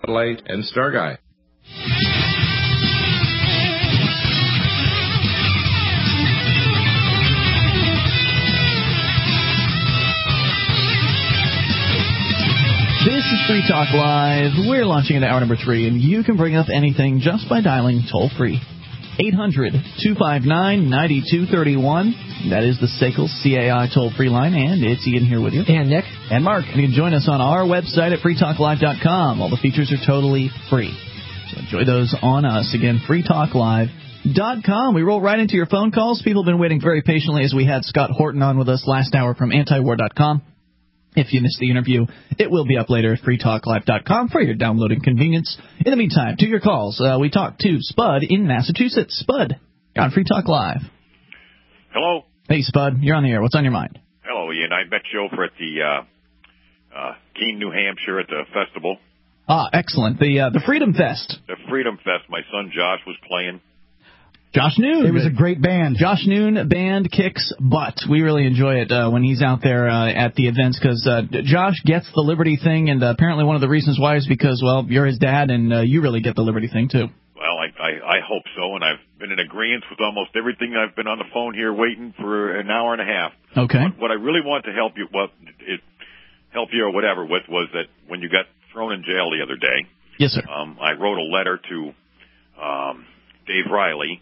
Capital 8, and Starguy. This is Free Talk Live. We're launching into hour number 3, and you can bring up anything just by dialing toll-free. 800-259-9231. That is the SACL CAI toll-free line, and it's Ian here with you. And Nick. And Mark. And you can join us on our website at freetalklive.com. All the features are totally free. So enjoy those on us. Again, freetalklive.com. We roll right into your phone calls. People have been waiting very patiently as we had Scott Horton on with us last hour from antiwar.com. If you missed the interview, it will be up later at freetalklive.com for your downloading convenience. In the meantime, to your calls. We talked to Spud in Massachusetts. Spud, on Free Talk Live. Hello. Hey, Spud. You're on the air. What's on your mind? Hello, Ian. I met you over at the Keene, New Hampshire at the festival. Ah, excellent. The Freedom Fest. The Freedom Fest. My son Josh was playing. Josh Noon. It was a great band. Josh Noon Band kicks butt. We really enjoy it when he's out there at the events because Josh gets the Liberty thing, and apparently one of the reasons why is because, well, you're his dad, and you really get the Liberty thing, too. Well, I hope so, and I've been in agreement with almost everything. I've been on the phone here waiting for an hour and a half. Okay. What I really want to help you, or whatever, with was that when you got thrown in jail the other day. Yes, sir. I wrote a letter to Dave Riley.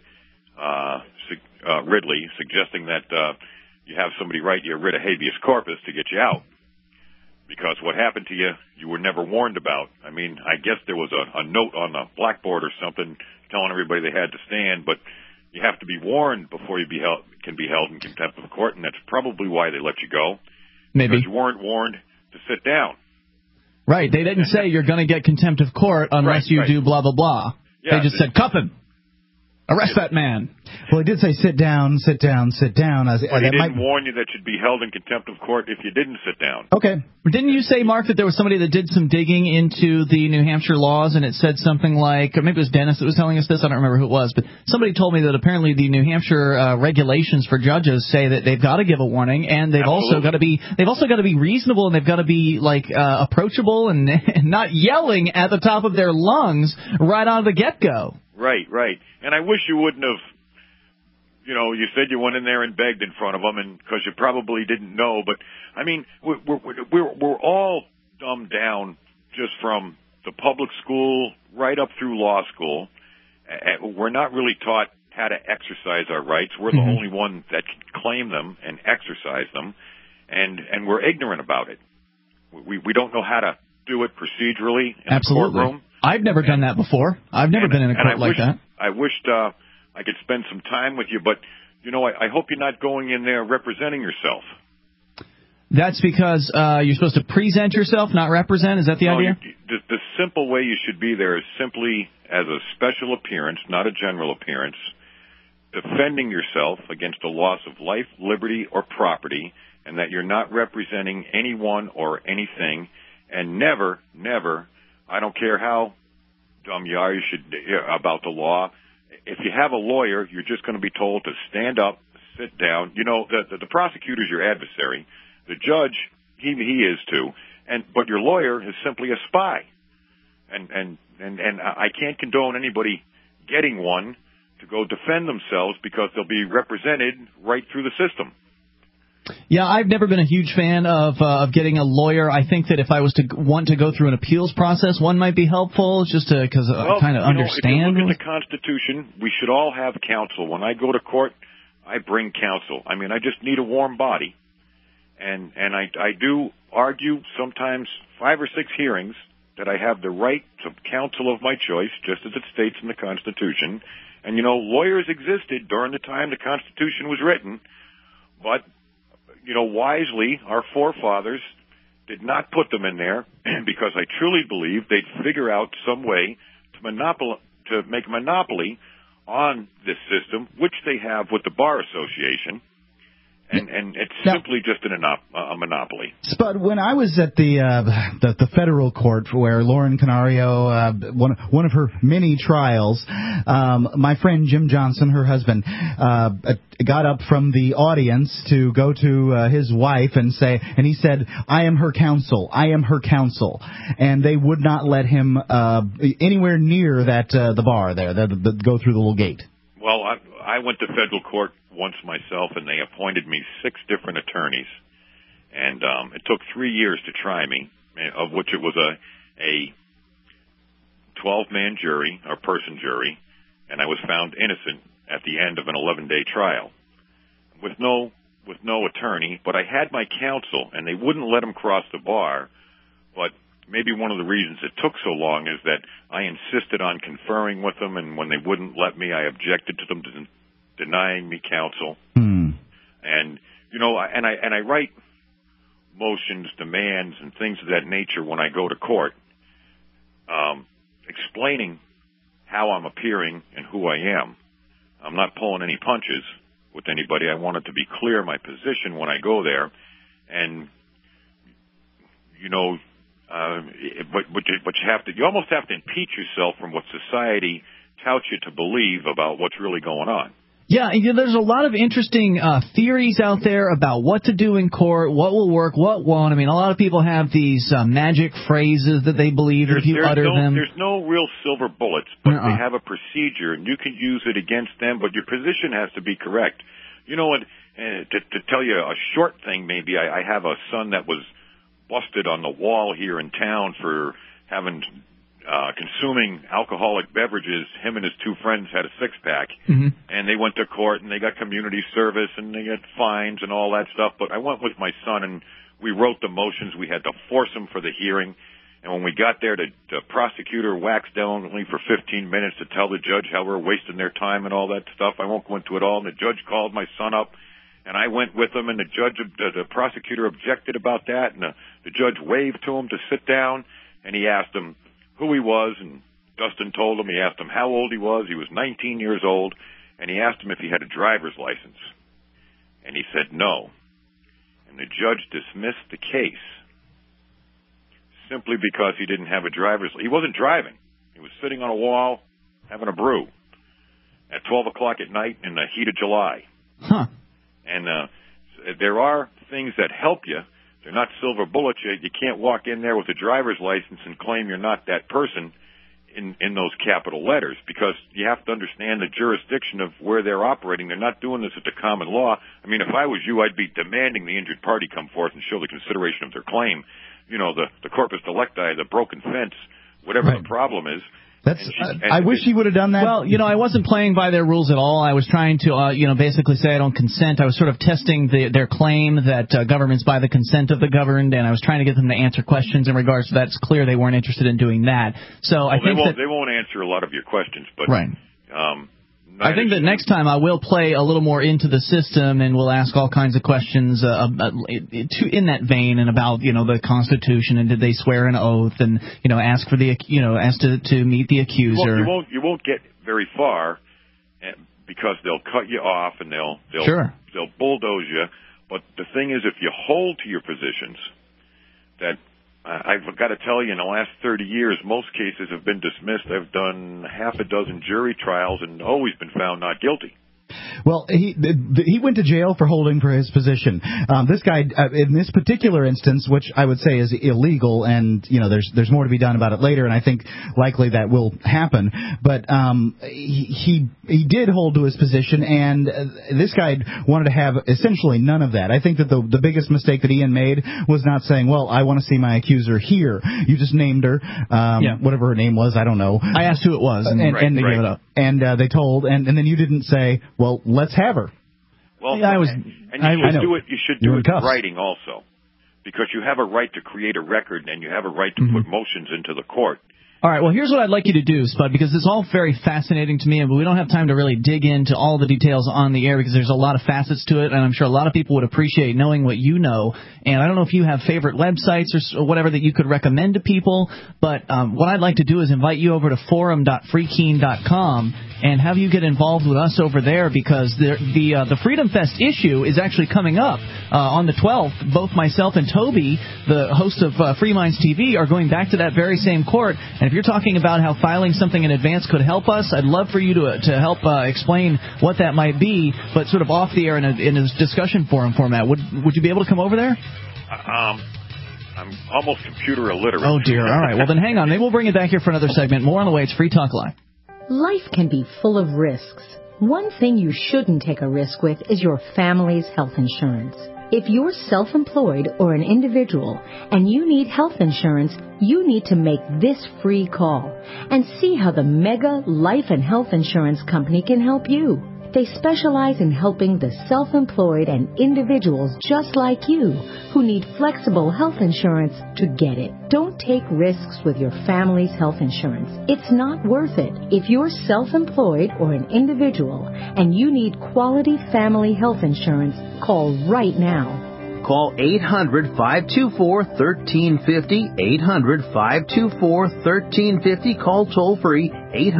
Ridley, suggesting that you have somebody write you a writ of habeas corpus to get you out. Because what happened to you, you were never warned about. I mean, I guess there was a note on the blackboard or something telling everybody they had to stand, but you have to be warned before you can be held in contempt of court, and that's probably why they let you go. Maybe. Because you weren't warned to sit down. Right. They didn't say you're going to get contempt of court unless you do blah, blah, blah. Yeah, they just said, cuff him. Arrest that man. Well, he did say sit down, sit down, sit down. But he didn't warn you that you'd be held in contempt of court if you didn't sit down. Okay. Didn't you say, Mark, that there was somebody that did some digging into the New Hampshire laws, and it said something like, or maybe it was Dennis that was telling us this, I don't remember who it was, but somebody told me that apparently the New Hampshire regulations for judges say that they've got to give a warning, and they've also got to be reasonable, and they've got to be approachable and not yelling at the top of their lungs right out of the get-go. Right. And I wish you wouldn't have. You said you went in there and begged in front of them, and because you probably didn't know. But I mean, we're all dumbed down just from the public school right up through law school. We're not really taught how to exercise our rights. We're the only one that can claim them and exercise them, and we're ignorant about it. We don't know how to do it procedurally in the courtroom. I've never done that before. I've never been in a court like that. I wished I could spend some time with you, but, I hope you're not going in there representing yourself. That's because you're supposed to present yourself, not represent? Is that the idea? The simple way you should be there is simply as a special appearance, not a general appearance, defending yourself against a loss of life, liberty, or property, and that you're not representing anyone or anything, and never, I don't care how dumb you are about the law. If you have a lawyer, you're just going to be told to stand up, sit down. The prosecutor's your adversary. The judge, he is too. But your lawyer is simply a spy. And I can't condone anybody getting one to go defend themselves because they'll be represented right through the system. Yeah, I've never been a huge fan of getting a lawyer. I think that if I was to want to go through an appeals process, one might be helpful just because I kind of understand. If you look at the Constitution, we should all have counsel. When I go to court, I bring counsel. I mean, I just need a warm body. And I do argue sometimes 5 or 6 hearings that I have the right to counsel of my choice, just as it states in the Constitution. And, lawyers existed during the time the Constitution was written, but wisely, our forefathers did not put them in there because I truly believe they'd figure out some way to make a monopoly on this system, which they have with the Bar Association. And it's simply just a monopoly. Spud, when I was at the federal court where Lauren Canario, one of her many trials, my friend Jim Johnson, her husband, got up from the audience to go to his wife and he said, "I am her counsel. I am her counsel," and they would not let him anywhere near the bar there, go through the little gate. Well, I went to federal court once myself, and they appointed me 6 different attorneys, and it took 3 years to try me, of which it was a 12-man jury, or person jury, and I was found innocent at the end of an 11-day trial with no attorney, but I had my counsel, and they wouldn't let him cross the bar. But maybe one of the reasons it took so long is that I insisted on conferring with them, and when they wouldn't let me, I objected to them denying me counsel. And I write motions, demands, and things of that nature when I go to court, explaining how I'm appearing and who I am. I'm not pulling any punches with anybody. I want it to be clear my position when I go there, and but you almost have to impeach yourself from what society touts you to believe about what's really going on. Yeah, there's a lot of interesting theories out there about what to do in court, what will work, what won't. I mean, a lot of people have these magic phrases that they believe if you utter them. There's no real silver bullets, but they have a procedure, and you can use it against them, but your position has to be correct. You know what, to tell you a short thing maybe, I have a son that was busted on the wall here in town for having consuming alcoholic beverages. Him and his 2 friends had a 6-pack, and they went to court, and they got community service, and they got fines and all that stuff. But I went with my son, and we wrote the motions. We had to force him for the hearing. And when we got there, the prosecutor waxed eloquently for 15 minutes to tell the judge how we're wasting their time and all that stuff. I won't go into it all. And the judge called my son up, and I went with him, and the prosecutor objected about that, and the judge waved to him to sit down, and he asked him who he was, and Dustin told him. He asked him how old he was. He was 19 years old, and he asked him if he had a driver's license, and he said no. And the judge dismissed the case simply because he didn't have a driver's license. He wasn't driving. He was sitting on a wall having a brew at 12 o'clock at night in the heat of July. And there are things that help you. They're not silver bullets. You can't walk in there with a driver's license and claim you're not that person in those capital letters, because you have to understand the jurisdiction of where they're operating. They're not doing this at the common law. I mean, if I was you, I'd be demanding the injured party come forth and show the consideration of their claim. The corpus delicti, the broken fence, whatever the problem is. I wish he would have done that. Well, I wasn't playing by their rules at all. I was trying to, basically say I don't consent. I was sort of testing their claim that government's by the consent of the governed, and I was trying to get them to answer questions in regards to that. It's clear they weren't interested in doing that. So I think they won't answer a lot of your questions, but right. I think that next time I will play a little more into the system, and we'll ask all kinds of questions in that vein, and about the Constitution, and did they swear an oath, and ask for ask to meet the accuser. You won't get very far because they'll cut you off, and they'll bulldoze you. But the thing is, if you hold to your positions, that I've got to tell you, in the last 30 years, most cases have been dismissed. I've done half a dozen jury trials and always been found not guilty. Well, he went to jail for holding for his position. This guy, in this particular instance, which I would say is illegal, and there's more to be done about it later, and I think likely that will happen. But he did hold to his position, and this guy wanted to have essentially none of that. I think that the biggest mistake that Ian made was not saying, "Well, I want to see my accuser here." You just named her, whatever her name was. I don't know. I asked who it was, and they gave it up. And they told, and then you didn't say, "Well, let's have her." Well, yeah, you should do it in writing also, because you have a right to create a record, and you have a right to put motions into the court. All right, well, here's what I'd like you to do, Spud, because it's all very fascinating to me, but we don't have time to really dig into all the details on the air because there's a lot of facets to it, and I'm sure a lot of people would appreciate knowing what you know. And I don't know if you have favorite websites or whatever that you could recommend to people, but what I'd like to do is invite you over to forum.freekeen.com, and have you get involved with us over there, because the Freedom Fest issue is actually coming up on the 12th. Both myself and Toby, the host of Free Minds TV, are going back to that very same court. And if you're talking about how filing something in advance could help us, I'd love for you to help explain what that might be, but sort of off the air in a discussion forum format. Would you be able to come over there? I'm almost computer illiterate. Oh, dear. All right. Well, then hang on. Maybe we'll bring it back here for another segment. More on the way. It's Free Talk Live. Life can be full of risks. One thing you shouldn't take a risk with is your family's health insurance. If you're self-employed or an individual and you need health insurance, you need to make this free call and see how the Mega Life and Health Insurance Company can help you. They specialize in helping the self-employed and individuals just like you who need flexible health insurance to get it. Don't take risks with your family's health insurance. It's not worth it. If you're self-employed or an individual and you need quality family health insurance, call right now. Call 800-524-1350, 800-524-1350. Call toll-free,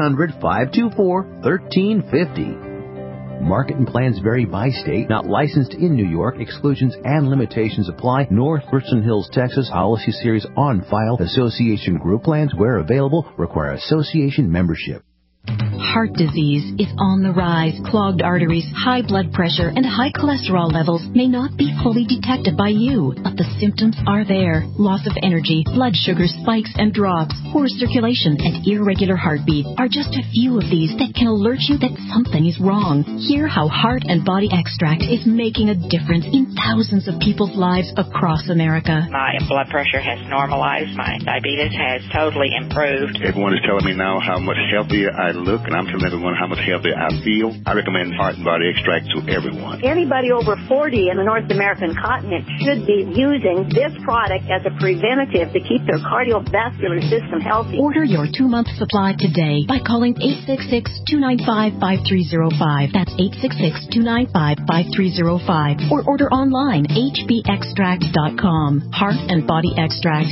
800-524-1350. Market and plans vary by state. Not licensed in New York. Exclusions and limitations apply. North Richland Hills, Texas. Policy series on file. Association group plans, where available, require association membership. Heart disease is on the rise. Clogged arteries, high blood pressure, and high cholesterol levels may not be fully detected by you, but the symptoms are there. Loss of energy, blood sugar spikes and drops, poor circulation, and irregular heartbeat are just a few of these that can alert you that something is wrong. Hear how Heart and Body Extract is making a difference in thousands of people's lives across America. My blood pressure has normalized. My diabetes has totally improved. Everyone is telling me now how much healthier I look, and I'm telling everyone how much healthier I feel. I recommend Heart and Body Extract to everyone. Anybody over 40 in the North American continent should be using this product as a preventative to keep their cardiovascular system healthy. Order your 2-month supply today by calling 866-295-5305. That's 866-295-5305. Or order online, hbextract.com. Heart and Body Extract,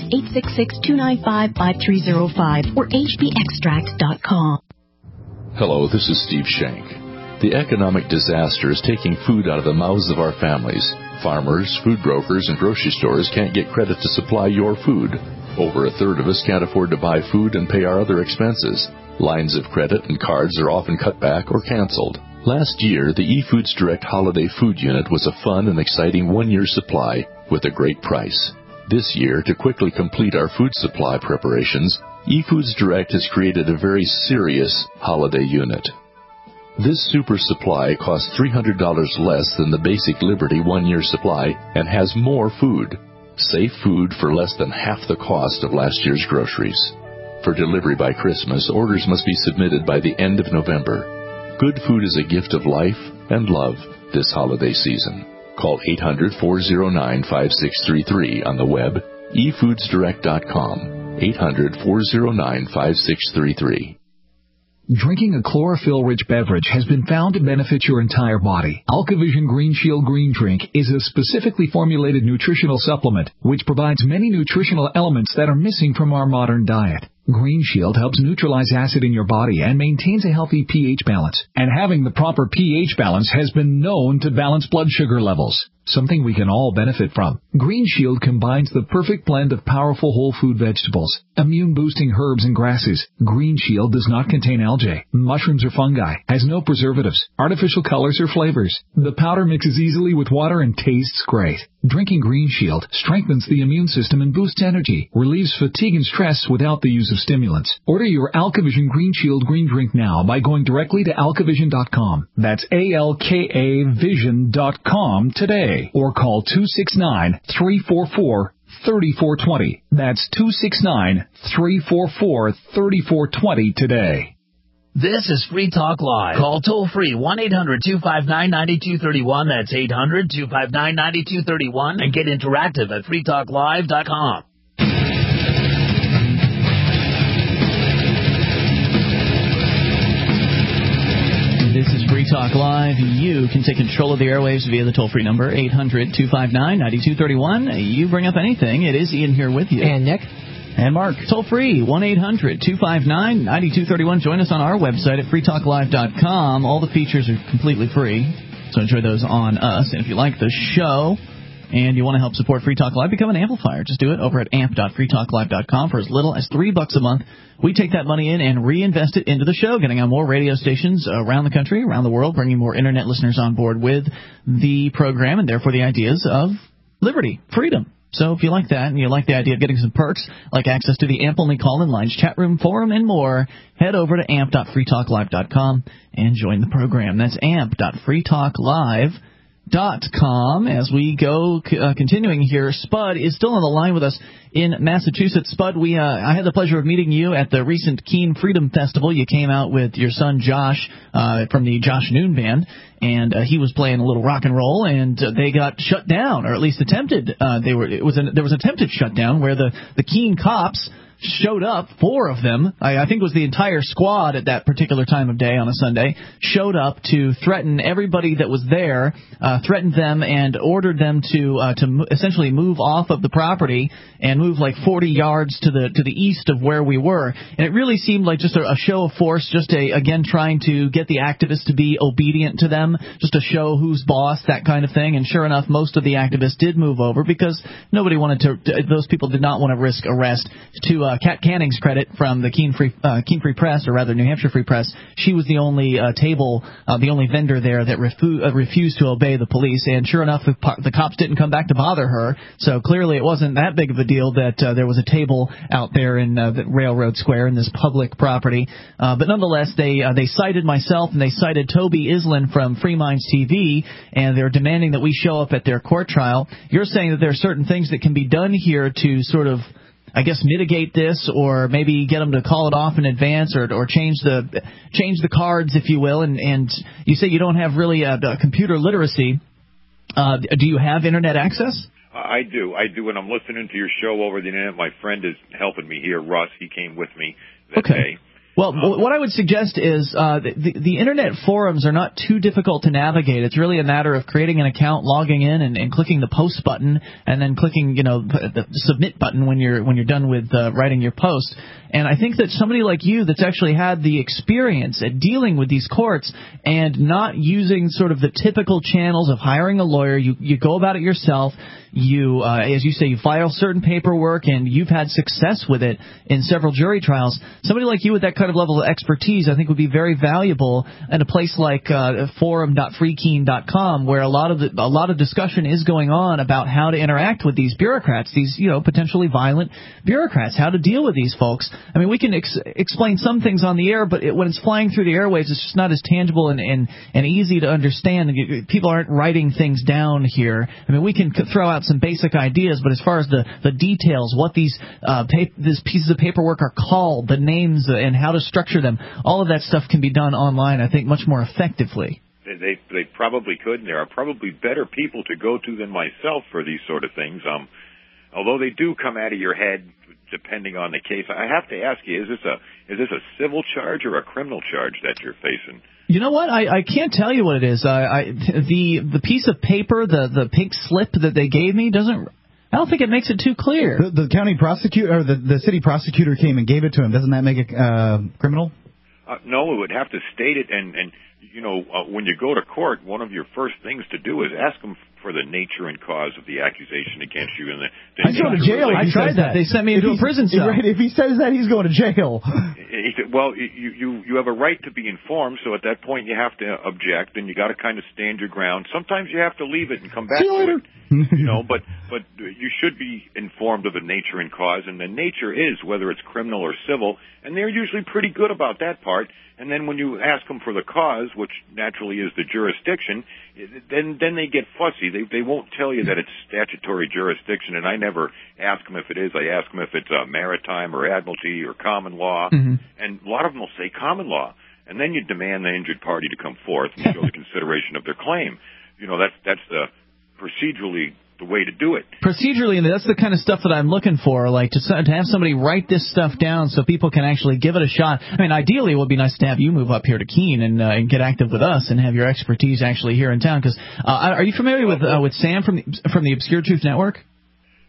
866-295-5305 or hbextract.com. Hello, this is Steve Shank. The economic disaster is taking food out of the mouths of our families. Farmers, food brokers, and grocery stores can't get credit to supply your food. Over a third of us can't afford to buy food and pay our other expenses. Lines of credit and cards are often cut back or canceled. Last year, the eFoods Direct Holiday Food Unit was a fun and exciting one-year supply with a great price. This year, to quickly complete our food supply preparations, eFoods Direct has created a very serious holiday unit. This super supply costs $300 less than the basic Liberty one-year supply and has more food. Safe food for less than half the cost of last year's groceries. For delivery by Christmas, orders must be submitted by the end of November. Good food is a gift of life and love this holiday season. Call 800-409-5633 on the web, efoodsdirect.com. 800-409-5633. Drinking a chlorophyll-rich beverage has been found to benefit your entire body. AlkaVision Green Shield Green Drink is a specifically formulated nutritional supplement which provides many nutritional elements that are missing from our modern diet. Green Shield helps neutralize acid in your body and maintains a healthy pH balance. And having the proper pH balance has been known to balance blood sugar levels, something we can all benefit from. Green Shield combines the perfect blend of powerful whole food vegetables, immune-boosting herbs and grasses. Green Shield does not contain algae, mushrooms or fungi, has no preservatives, artificial colors or flavors. The powder mixes easily with water and tastes great. Drinking Green Shield strengthens the immune system and boosts energy, relieves fatigue and stress without the use of stimulants. Order your AlkaVision Green Shield Green Drink now by going directly to alkavision.com. That's ALKAvision.com today. Or call 269-344-3420. That's 269-344-3420 today. This is Free Talk Live. Call toll-free 1-800-259-9231. That's 800-259-9231. And get interactive at freetalklive.com. This is Free Talk Live. You can take control of the airwaves via the toll-free number, 800-259-9231. You bring up anything. It is Ian here with you. And Nick. And Mark. Toll free, 1-800-259-9231. Join us on our website at freetalklive.com. All the features are completely free, so enjoy those on us. And if you like the show and you want to help support Free Talk Live, become an amplifier. Just do it over at amp.freetalklive.com for as little as $3 a month. We take that money in and reinvest it into the show, getting on more radio stations around the country, around the world, bringing more Internet listeners on board with the program and therefore the ideas of liberty, freedom. So if you like that and you like the idea of getting some perks, like access to the amp-only call-in lines, chat room, forum, and more, head over to amp.freetalklive.com and join the program. That's amp.freetalklive.com. As we go continuing here, Spud is still on the line with us in Massachusetts. Spud, I had the pleasure of meeting you at the recent Keene Freedom Festival. You came out with your son Josh from the Josh Noon Band, and he was playing a little rock and roll, and they got shut down, or at least attempted. There was attempted shutdown where the Keene cops showed up, 4 of them, I think it was the entire squad at that particular time of day on a Sunday, showed up to threaten everybody that was there, threatened them and ordered them to essentially move off of the property and move like 40 yards to the east of where we were. And it really seemed like just a show of force, just again trying to get the activists to be obedient to them, just to show who's boss, that kind of thing. And sure enough, most of the activists did move over because nobody wanted to, those people did not want to risk arrest. To Kat Canning's credit from the Keene Free Press, or rather New Hampshire Free Press, she was the only the only vendor there that refused to obey the police. And sure enough, the cops didn't come back to bother her. So clearly it wasn't that big of a deal that there was a table out there in the Railroad Square in this public property. But nonetheless, they cited myself and they cited Toby Island from Free Minds TV, and they're demanding that we show up at their court trial. You're saying that there are certain things that can be done here to sort of, I guess, mitigate this, or maybe get them to call it off in advance, or change the cards, if you will. And you say you don't have really a computer literacy. Do you have Internet access? I do, and I'm listening to your show over the Internet. My friend is helping me here, Russ. He came with me that day. Well, what I would suggest is the Internet forums are not too difficult to navigate. It's really a matter of creating an account, logging in, and clicking the post button, and then clicking, the submit button when you're done with writing your post. And I think that somebody like you that's actually had the experience at dealing with these courts and not using sort of the typical channels of hiring a lawyer, you go about it yourself. You, as you say, you file certain paperwork, and you've had success with it in several jury trials. Somebody like you with that kind of level of expertise, I think, would be very valuable in a place like forum.freekeen.com, where a lot of discussion is going on about how to interact with these bureaucrats, these potentially violent bureaucrats, how to deal with these folks. I mean, we can explain some things on the air, but when it's flying through the airwaves, it's just not as tangible and easy to understand. People aren't writing things down here. I mean, we can throw out some basic ideas, but as far as the details, what these pieces of paperwork are called, the names, and how to structure them, all of that stuff can be done online, I think, much more effectively. They probably could, and there are probably better people to go to than myself for these sort of things. Although they do come out of your head depending on the case. I have to ask you: is this a civil charge or a criminal charge that you're facing? You know what? I can't tell you what it is. The piece of paper, the pink slip that they gave me doesn't. I don't think it makes it too clear. The county prosecutor or the city prosecutor came and gave it to him. Doesn't that make it criminal? No, it would have to state it, and when you go to court, one of your first things to do is ask them for the nature and cause of the accusation against you. And I go to jail. I tried that. They sent me into a prison cell. Right, if he says that, he's going to jail. Well, you have a right to be informed, so at that point you have to object, and you got to kind of stand your ground. Sometimes you have to leave it and come back to it. But you should be informed of the nature and cause, and the nature is whether it's criminal or civil, and they're usually pretty good about that part. And then when you ask them for the cause, which naturally is the jurisdiction, then they get fussy. They won't tell you that it's statutory jurisdiction, and I never ask them if it is. I ask them if it's maritime or admiralty or common law, and a lot of them will say common law. And then you demand the injured party to come forth and show the consideration of their claim. That's the procedurally the way to do it. Procedurally, and that's the kind of stuff that I'm looking for, like to have somebody write this stuff down so people can actually give it a shot. I mean, ideally, it would be nice to have you move up here to Keene and get active with us and have your expertise actually here in town. Because are you familiar with Sam from the Obscure Truth Network?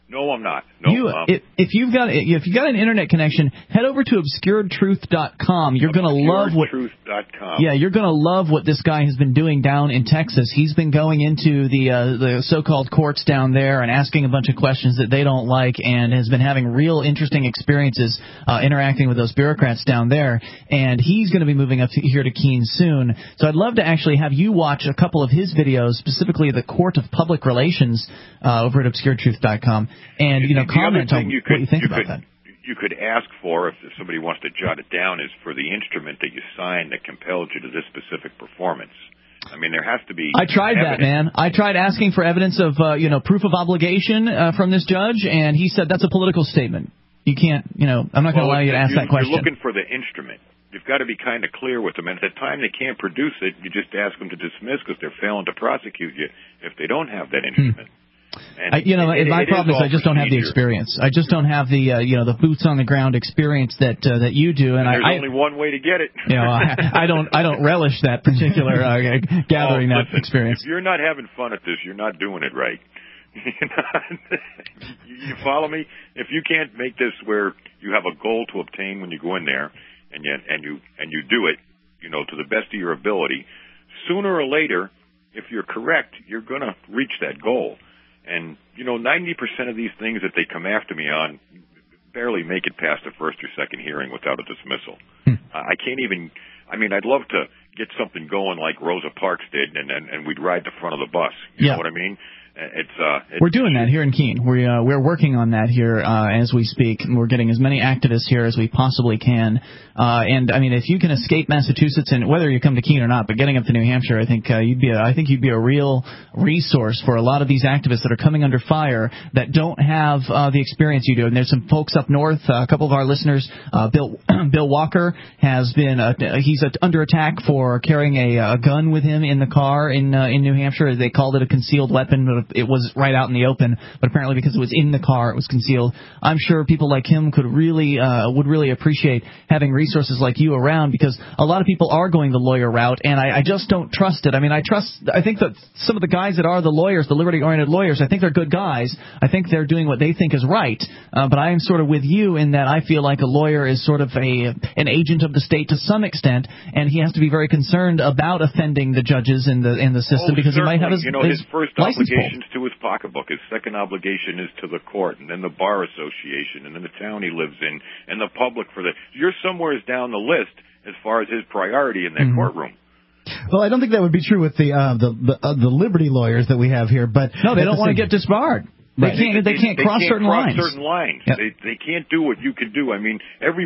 No, I'm not. No, if you've got an internet connection, head over to obscuredtruth.com. You're going to love obscuredtruth.com. Yeah, you're going to love what this guy has been doing down in Texas. He's been going into the so-called courts down there and asking a bunch of questions that they don't like, and has been having real interesting experiences interacting with those bureaucrats down there. And he's going to be moving up here to Keene soon. So I'd love to actually have you watch a couple of his videos, specifically the Court of Public Relations over at obscuredtruth.com. And, comment on what you think about that. You could ask for, if somebody wants to jot it down, is for the instrument that you sign that compels you to this specific performance. I mean, there has to be. I tried evidence. That, man. I tried asking for evidence of, proof of obligation from this judge, and he said that's a political statement. You can't, I'm not going to allow you to ask that question. You're looking for the instrument. You've got to be kind of clear with them. And at the time they can't produce it, you just ask them to dismiss because they're failing to prosecute you if they don't have that instrument. My problem is I just don't have the experience. I just don't have the boots on the ground experience that you do. And there's only one way to get it. I don't relish that particular gathering that experience. If you're not having fun at this, you're not doing it right. You follow me? If you can't make this where you have a goal to obtain when you go in there, and you do it, to the best of your ability, sooner or later, if you're correct, you're going to reach that goal. And, 90% of these things that they come after me on barely make it past the first or second hearing without a dismissal. I'd love to get something going like Rosa Parks did, and we'd ride the front of the bus. You know what I mean? We're doing that here in Keene. We're working on that here as we speak. And we're getting as many activists here as we possibly can. If you can escape Massachusetts, and whether you come to Keene or not, but getting up to New Hampshire, I think you'd be a real resource for a lot of these activists that are coming under fire that don't have the experience you do. And there's some folks up north. A couple of our listeners, Bill Walker, has been he's under attack for carrying a gun with him in the car in New Hampshire. They called it a concealed weapon, but it was right out in the open, but apparently because it was in the car, it was concealed. I'm sure people like him would really appreciate having resources like you around, because a lot of people are going the lawyer route, and I just don't trust it. I think that some of the guys that are the lawyers, the liberty-oriented lawyers, I think they're good guys. I think they're doing what they think is right, but I am sort of with you in that I feel like a lawyer is sort of an agent of the state to some extent, and he has to be very concerned about offending the judges in the system, because he might have his first license obligation to his pocketbook. His second obligation is to the court, and then the bar association, and then the town he lives in, and the public for that. You're somewhere down the list as far as his priority in that courtroom. Well, I don't think that would be true with the liberty lawyers that we have here, but no, they don't want to get disbarred. They can't cross certain lines. Yep. They can't do what you can do. I mean, every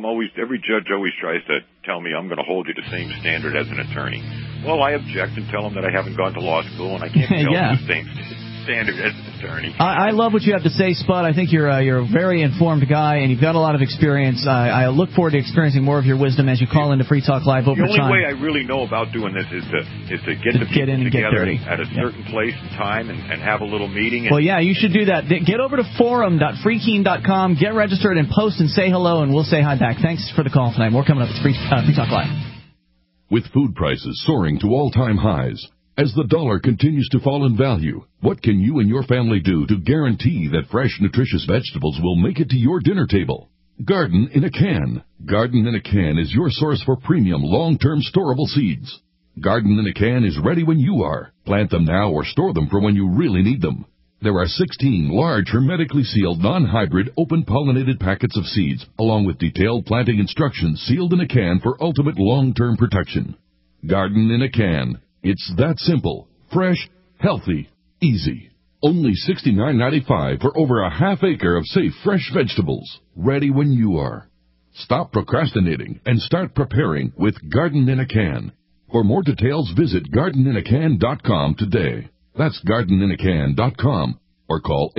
judge always tries to tell me I'm going to hold you to the same standard as an attorney. Well, I object and tell them that I haven't gone to law school and I can't tell them the same standard as an attorney. I love what you have to say, Spud. I think you're a very informed guy, and you've got a lot of experience. I look forward to experiencing more of your wisdom as you call into Free Talk Live over time. The only way I really know about doing this is to get the people together at a certain place and time and have a little meeting. Well, yeah, you should do that. Get over to forum.freekeene.com, get registered, and post and say hello, and we'll say hi back. Thanks for the call tonight. More coming up. It's Free Talk Live. With food prices soaring to all-time highs, as the dollar continues to fall in value, what can you and your family do to guarantee that fresh, nutritious vegetables will make it to your dinner table? Garden in a Can. Garden in a Can is your source for premium, long-term storable seeds. Garden in a Can is ready when you are. Plant them now or store them for when you really need them. There are 16 large, hermetically sealed, non-hybrid, open-pollinated packets of seeds, along with detailed planting instructions sealed in a can for ultimate long-term protection. Garden in a Can. It's that simple, fresh, healthy, easy. Only $69.95 for over a half acre of safe, fresh vegetables, ready when you are. Stop procrastinating and start preparing with Garden in a Can. For more details, visit gardeninacan.com today. That's gardeninacan.com, or call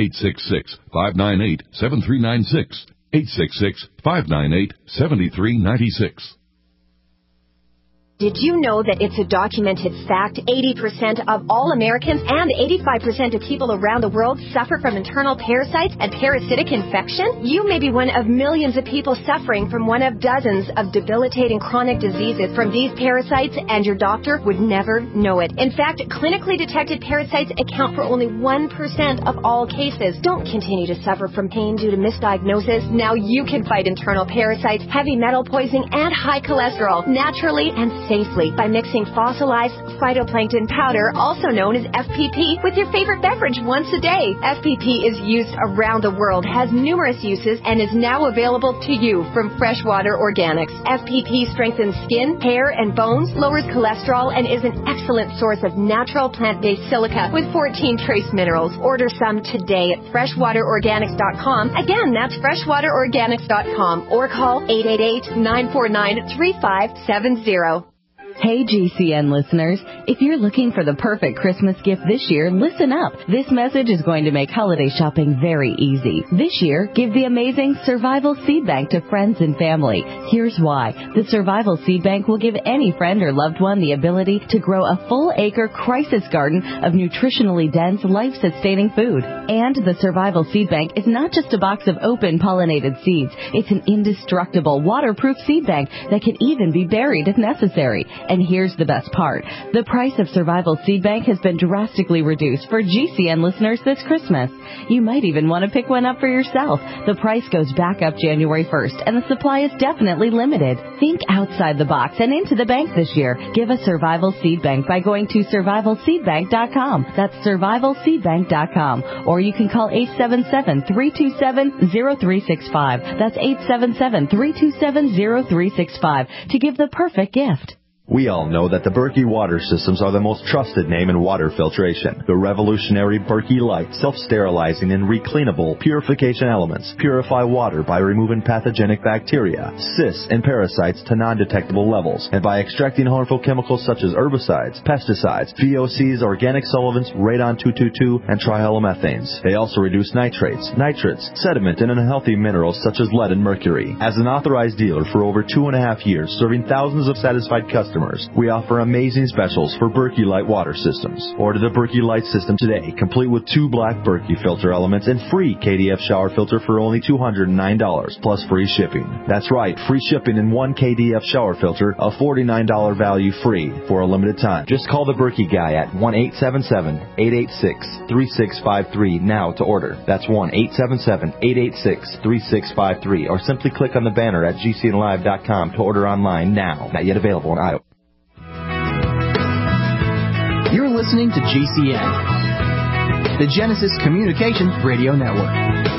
866-598-7396, 866-598-7396. Did you know that it's a documented fact 80% of all Americans and 85% of people around the world suffer from internal parasites and parasitic infection? You may be one of millions of people suffering from one of dozens of debilitating chronic diseases from these parasites, and your doctor would never know it. In fact, clinically detected parasites account for only 1% of all cases. Don't continue to suffer from pain due to misdiagnosis. Now you can fight internal parasites, heavy metal poisoning, and high cholesterol naturally and safely by mixing fossilized phytoplankton powder, also known as FPP, with your favorite beverage once a day. FPP is used around the world, has numerous uses, and is now available to you from Freshwater Organics. FPP strengthens skin, hair, and bones, lowers cholesterol, and is an excellent source of natural plant-based silica with 14 trace minerals. Order some today at freshwaterorganics.com. Again, that's freshwaterorganics.com, or call 888-949-3570. Hey GCN listeners, if you're looking for the perfect Christmas gift this year, listen up. This message is going to make holiday shopping very easy. This year, give the amazing Survival Seed Bank to friends and family. Here's why. The Survival Seed Bank will give any friend or loved one the ability to grow a full-acre crisis garden of nutritionally dense, life-sustaining food. And the Survival Seed Bank is not just a box of open pollinated seeds. It's an indestructible, waterproof seed bank that can even be buried if necessary. And here's the best part. The price of Survival Seed Bank has been drastically reduced for GCN listeners this Christmas. You might even want to pick one up for yourself. The price goes back up January 1st, and the supply is definitely limited. Think outside the box and into the bank this year. Give a Survival Seed Bank by going to survivalseedbank.com. That's survivalseedbank.com. Or you can call 877-327-0365. That's 877-327-0365 to give the perfect gift. We all know that the Berkey water systems are the most trusted name in water filtration. The revolutionary Berkey Light self-sterilizing and recleanable purification elements purify water by removing pathogenic bacteria, cysts, and parasites to non-detectable levels, and by extracting harmful chemicals such as herbicides, pesticides, VOCs, organic solvents, radon-222, and trihalomethanes. They also reduce nitrates, nitrates, sediment, and unhealthy minerals such as lead and mercury. As an authorized dealer for over 2.5 years, serving thousands of satisfied customers, we offer amazing specials for Berkey Light water systems. Order the Berkey Light system today, complete with 2 black Berkey filter elements and free KDF shower filter for only $209, plus free shipping. That's right, free shipping in 1 KDF shower filter, a $49 value free for a limited time. Just call the Berkey guy at 1-877-886-3653 now to order. That's 1-877-886-3653, or simply click on the banner at GCNlive.com to order online now. Not yet available in Iowa. You're listening to GCN, the Genesis Communications Radio Network.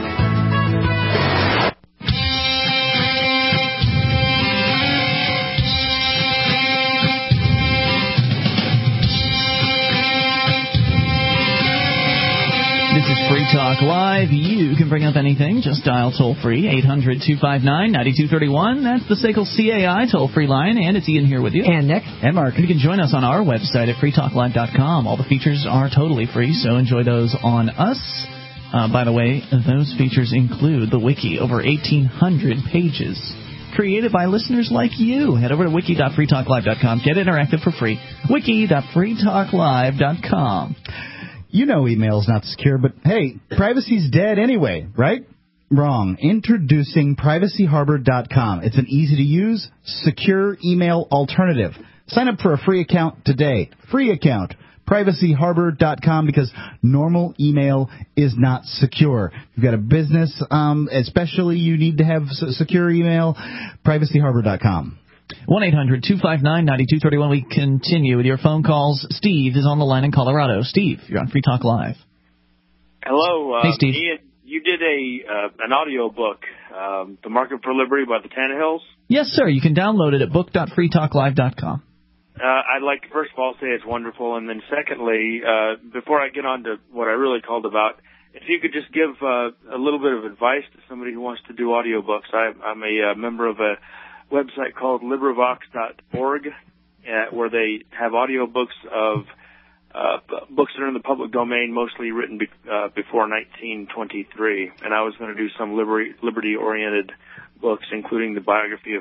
This is Free Talk Live. You can bring up anything. Just dial toll-free, 800-259-9231. That's the SACL CAI toll-free line, and it's Ian here with you. And Nick. And Mark. You can join us on our website at freetalklive.com. All the features are totally free, so enjoy those on us. By the way, those features include the wiki, over 1,800 pages, created by listeners like you. Head over to wiki.freetalklive.com. Get interactive for free. wiki.freetalklive.com. You know email's not secure, but hey, privacy's dead anyway, right? Wrong. Introducing privacyharbor.com. It's an easy-to-use, secure email alternative. Sign up for a free account today. Free account. privacyharbor.com, because normal email is not secure. If you've got a business, especially you need to have secure email, privacyharbor.com. 1-800-259-9231. We continue with your phone calls. Steve is on the line in Colorado. Steve, you're on Free Talk Live. Hello. Hey, Steve. Ian, you did an audio book, The Market for Liberty by the Tannehills? Yes, sir. You can download it at book.freetalklive.com. I'd like to first of all say it's wonderful, and then secondly, before I get on to what I really called about, if you could just give a little bit of advice to somebody who wants to do audiobooks. I'm a member of a website called LibriVox.org, where they have audiobooks of books that are in the public domain, mostly written before 1923. And I was going to do some liberty-oriented books, including the biography of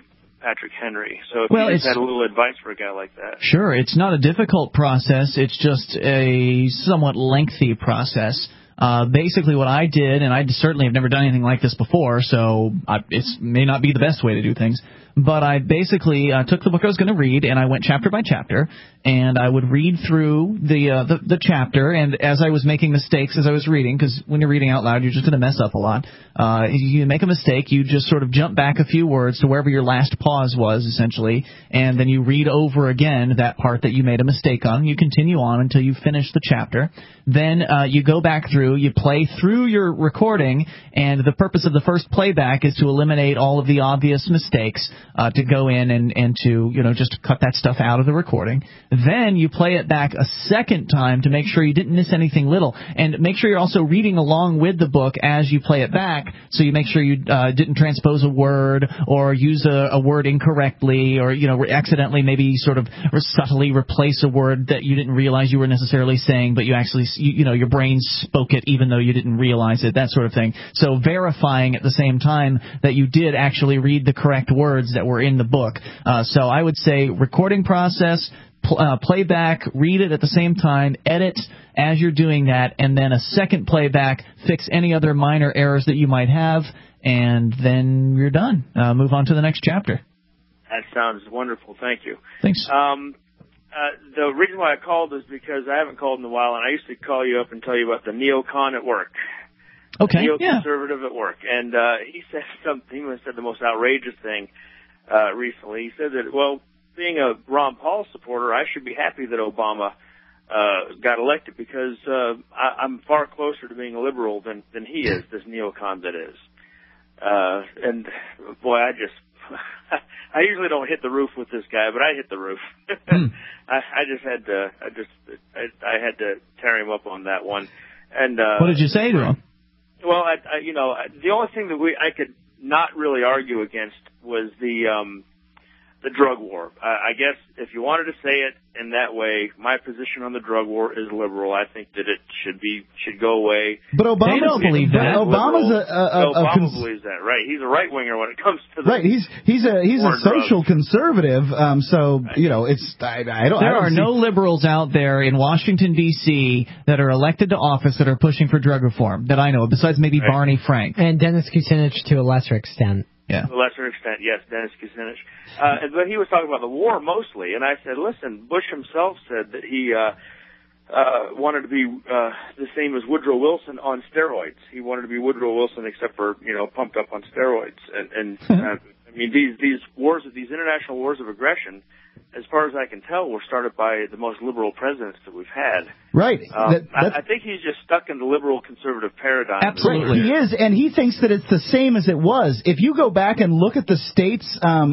Patrick Henry. So if Well, you just had a little advice for a guy like that. Sure, it's not a difficult process. It's just a somewhat lengthy process. Basically what I did, and I certainly have never done anything like this before, so it may not be the best way to do things, but I basically took the book I was going to read, and I went chapter by chapter, and I would read through the chapter, and as I was making mistakes as I was reading, because when you're reading out loud, you're just going to mess up a lot. You make a mistake, you just sort of jump back a few words to wherever your last pause was, essentially, and then you read over again that part that you made a mistake on, and you continue on until you finish the chapter. Then you go back through, you play through your recording, and the purpose of the first playback is to eliminate all of the obvious mistakes, to go in and to, just cut that stuff out of the recording. Then you play it back a second time to make sure you didn't miss anything little, and make sure you're also reading along with the book as you play it back, so you make sure you didn't transpose a word or use a word incorrectly, or accidentally maybe sort of subtly replace a word that you didn't realize you were necessarily saying, but you actually your brain spoke it even though you didn't realize it, that sort of thing. So verifying at the same time that you did actually read the correct words that were in the book. So I would say recording process, playback, read it at the same time, edit as you're doing that, and then a second playback, fix any other minor errors that you might have, and then you're done. Move on to the next chapter. That sounds wonderful. Thank you. Thanks. The reason why I called is because I haven't called in a while, and I used to call you up and tell you about the neocon at work. Okay, neoconservative at work. And he said something, he said the most outrageous thing recently. He said that, well, being a Ron Paul supporter, I should be happy that Obama got elected because I'm far closer to being a liberal than he is, this neocon that is. And, boy, I usually don't hit the roof with this guy, but I hit the roof. I had to tear him up on that one. And what did you say to him? Well, the only thing that I could not really argue against was the drug war. I guess if you wanted to say it in that way, my position on the drug war is liberal. I think that it should go away. But Obama don't believe that. Obama believes that, right? He's a right winger when it comes to the right. He's a social conservative. So it's I don't. There are no liberals out there in Washington D.C. that are elected to office that are pushing for drug reform that I know of, besides maybe Barney Frank and Dennis Kucinich to a lesser extent. Yeah. To a lesser extent, yes, Dennis Kucinich. But he was talking about the war mostly, and I said, listen, Bush himself said that he wanted to be the same as Woodrow Wilson on steroids. He wanted to be Woodrow Wilson except for, pumped up on steroids. And I mean, these wars, these international wars of aggression, as far as I can tell, were started by the most liberal presidents that we've had. Right. I think he's just stuck in the liberal conservative paradigm. Absolutely. He is, and he thinks that it's the same as it was. If you go back and look at the states, from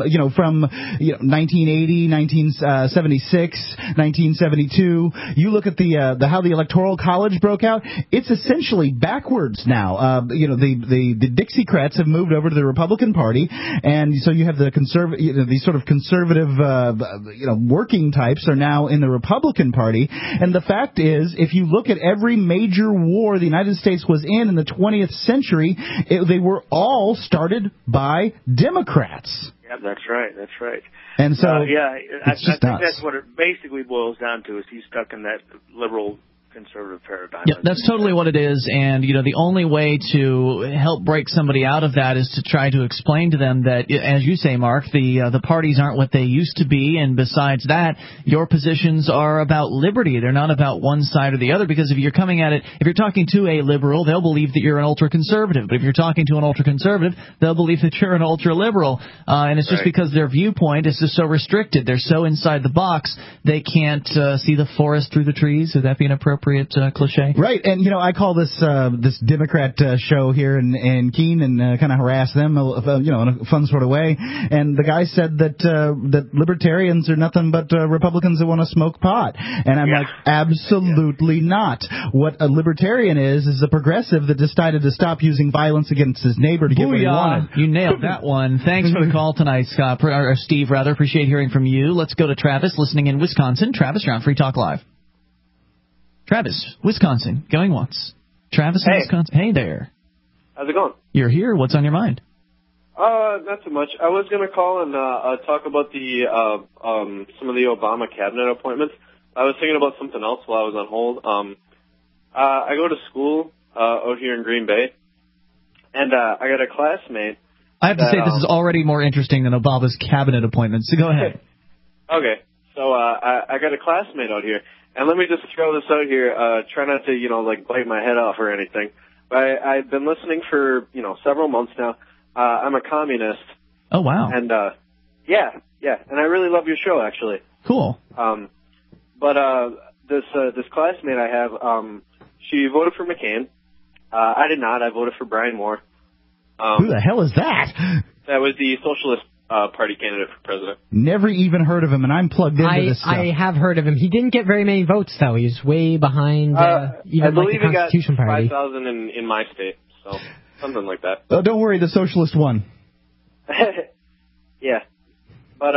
1980, 1976, 1972, you look at the how the Electoral College broke out, it's essentially backwards now. The Dixiecrats have moved over to the Republican Party, and so you have the these sort of conservative working types are now in the Republican Party. And the fact is, if you look at every major war the United States was in the 20th century, they were all started by Democrats. Yeah, that's right. That's right. And so, I think that's what it basically boils down to, is he's stuck in that liberal conservative paradigm. Yeah, that's totally what it is, and the only way to help break somebody out of that is to try to explain to them that, as you say, Mark, the parties aren't what they used to be, and besides that, your positions are about liberty. They're not about one side or the other, because if you're coming at it, if you're talking to a liberal, they'll believe that you're an ultra-conservative, but if you're talking to an ultra-conservative, they'll believe that you're an ultra-liberal, and it's just because their viewpoint is just so restricted. They're so inside the box, they can't see the forest through the trees. Would that be an appropriate cliche? Right, and I call this Democrat show here in Keene and kind of harass them, in a fun sort of way. And the guy said that libertarians are nothing but Republicans that want to smoke pot, and I'm like, absolutely not. What a libertarian is a progressive that decided to stop using violence against his neighbor to get what he wanted. You nailed that one. Thanks for the call tonight, Scott, or Steve, rather. Appreciate hearing from you. Let's go to Travis, listening in Wisconsin. Travis, you're on Free Talk Live. Travis, Wisconsin, going once. Travis in Wisconsin. Hey there. How's it going? You're here. What's on your mind? Not too much. I was going to call and talk about the some of the Obama cabinet appointments. I was thinking about something else while I was on hold. I go to school out here in Green Bay, and I got a classmate. I have to say this is already more interesting than Obama's cabinet appointments, so go ahead. Okay, so I got a classmate out here, and let me just throw this out here. Try not to, bite my head off or anything. But I've been listening for, several months now. I'm a communist. Oh, wow. And, yeah, and I really love your show, actually. Cool. But this classmate I have, she voted for McCain. I did not. I voted for Brian Moore. Who the hell is that? That was the Socialist Party candidate for president. Never even heard of him, and I'm plugged into this stuff. I have heard of him. He didn't get very many votes, though. He was way behind even the Constitution Party. I believe he got 5,000 in my state, so something like that. Don't worry, the Socialist won. Yeah. But,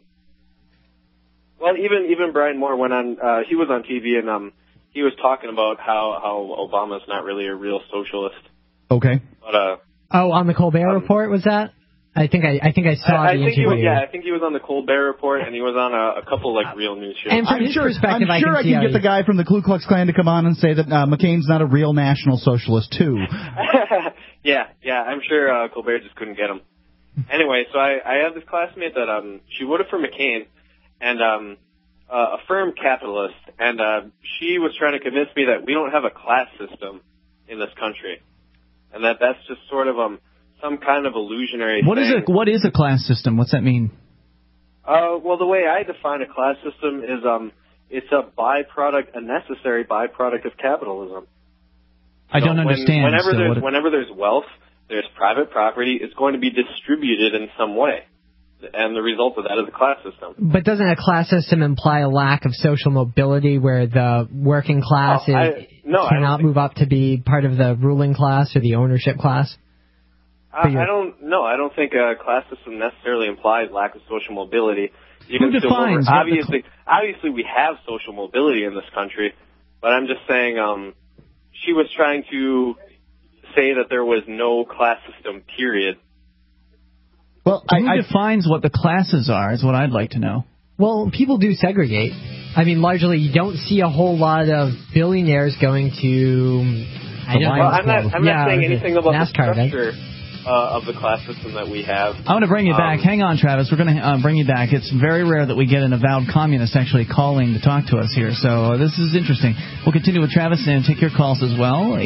well, even Brian Moore went on, he was on TV, and he was talking about how Obama's not really a real socialist. Okay. But, on the Colbert Report, was that? I think I saw the interview. I think he was on the Colbert Report, and he was on a couple real news shows. And from his perspective, I'm sure I can get the guy from the Ku Klux Klan to come on and say that McCain's not a real National Socialist too. Yeah, I'm sure Colbert just couldn't get him. Anyway, so I have this classmate that she voted for McCain, and a firm capitalist, and she was trying to convince me that we don't have a class system in this country, and that's just sort of some kind of illusionary thing. What is a class system? What's that mean? Well, the way I define a class system is it's a necessary byproduct of capitalism. I don't understand. Whenever there's wealth, there's private property. It's going to be distributed in some way, and the result of that is a class system. But doesn't a class system imply a lack of social mobility, where the working class cannot move up to be part of the ruling class or the ownership class? I don't think a class system necessarily implies lack of social mobility. Who defines? Obviously, we have social mobility in this country, but I'm just saying she was trying to say that there was no class system, period. Well, who defines what the classes are is what I'd like to know. Well, people do segregate. I mean, largely, you don't see a whole lot of billionaires going to... I'm not saying anything about NASCAR, the structure of the class system that we have. I want to bring you back. Hang on, Travis. We're going to bring you back. It's very rare that we get an avowed communist actually calling to talk to us here, so this is interesting. We'll continue with Travis and take your calls as well.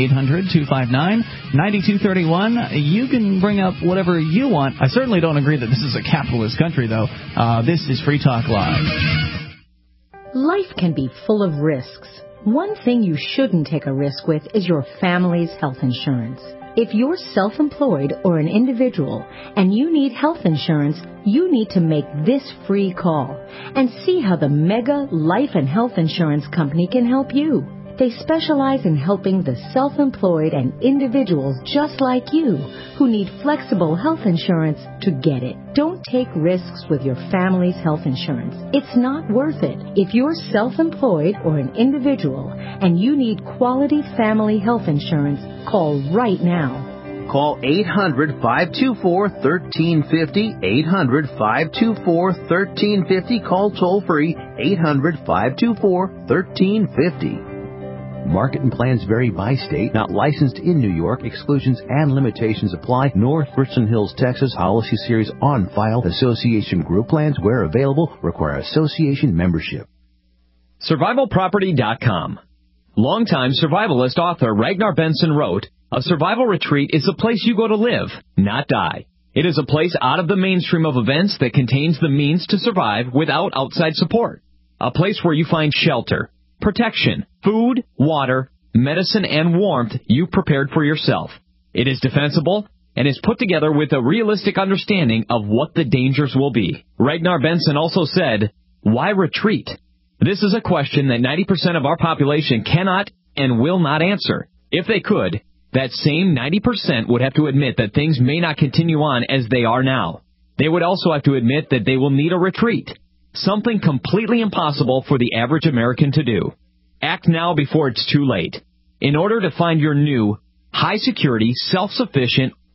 800-259-9231. You can bring up whatever you want. I certainly don't agree that this is a capitalist country, though. This is Free Talk Live. Life can be full of risks. One thing you shouldn't take a risk with is your family's health insurance. If you're self-employed or an individual and you need health insurance, you need to make this free call and see how the Mega Life and Health Insurance Company can help you. They specialize in helping the self-employed and individuals just like you who need flexible health insurance to get it. Don't take risks with your family's health insurance. It's not worth it. If you're self-employed or an individual and you need quality family health insurance, call right now. Call 800-524-1350, 800-524-1350. Call toll-free, 800-524-1350. Market and plans vary by state. Not licensed in New York. Exclusions and limitations apply. North Richland Hills, Texas. Policy series on file. Association group plans, where available, require association membership. SurvivalProperty.com. Longtime survivalist author Ragnar Benson wrote, "A survival retreat is a place you go to live, not die. It is a place out of the mainstream of events that contains the means to survive without outside support. A place where you find shelter, protection, food, water, medicine, and warmth you've prepared for yourself. It is defensible and is put together with a realistic understanding of what the dangers will be." Ragnar Benson also said, "Why retreat? This is a question that 90% of our population cannot and will not answer. If they could, that same 90% would have to admit that things may not continue on as they are now. They would also have to admit that they will need a retreat, something completely impossible for the average American to do. Act now before it's too late. In order to find your new, high-security, self-sufficient,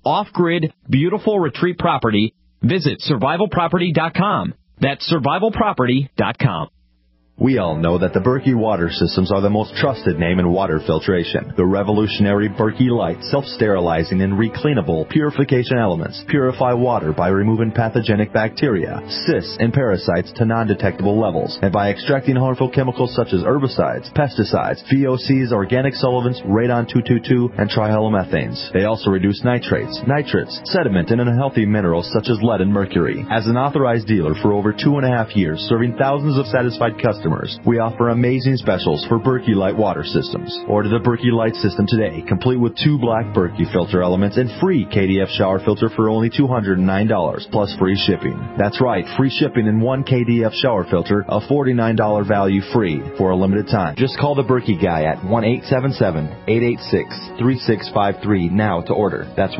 off-grid, beautiful retreat property, visit survivalproperty.com. That's survivalproperty.com. We all know that the Berkey water systems are the most trusted name in water filtration. The revolutionary Berkey Light self-sterilizing and recleanable purification elements purify water by removing pathogenic bacteria, cysts, and parasites to non-detectable levels, and by extracting harmful chemicals such as herbicides, pesticides, VOCs, organic solvents, radon-222, and trihalomethanes. They also reduce nitrates, nitrates, sediment, and unhealthy minerals such as lead and mercury. As an authorized dealer for over 2.5 years, serving thousands of satisfied customers, we offer amazing specials for Berkey Light water systems. Order the Berkey Light system today, complete with 2 black Berkey filter elements and free KDF shower filter for only $209, plus free shipping. That's right, free shipping and 1 KDF shower filter, a $49 value free for a limited time. Just call the Berkey guy at 1-877-886-3653 now to order. That's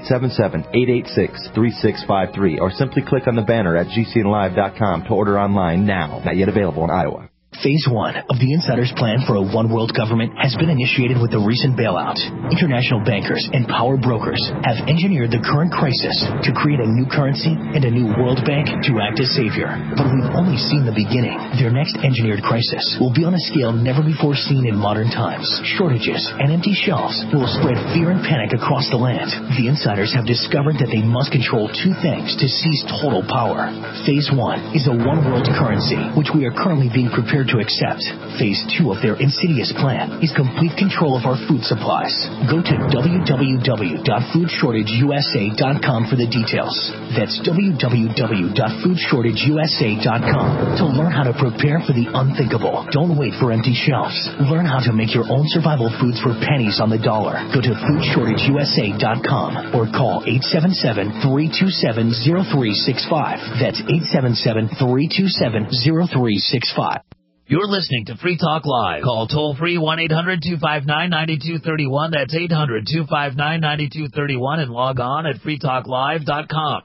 1-877-886-3653, or simply click on the banner at gcnlive.com to order online now. Not yet available in Iowa. Phase 1 of the Insider's plan for a one-world government has been initiated with the recent bailout. International bankers and power brokers have engineered the current crisis to create a new currency and a new world bank to act as savior. But we've only seen the beginning. Their next engineered crisis will be on a scale never before seen in modern times. Shortages and empty shelves will spread fear and panic across the land. The Insiders have discovered that they must control 2 things to seize total power. Phase 1 is a one-world currency, which we are currently being prepared to accept. Phase 2 of their insidious plan is complete control of our food supplies. Go to www.foodshortageusa.com for the details. That's www.foodshortageusa.com to learn how to prepare for the unthinkable. Don't wait for empty shelves. Learn how to make your own survival foods for pennies on the dollar. Go to foodshortageusa.com or call 877-327-0365. That's 877-327-0365. You're listening to Free Talk Live. Call toll-free 1-800-259-9231. That's 800-259-9231, and log on at freetalklive.com.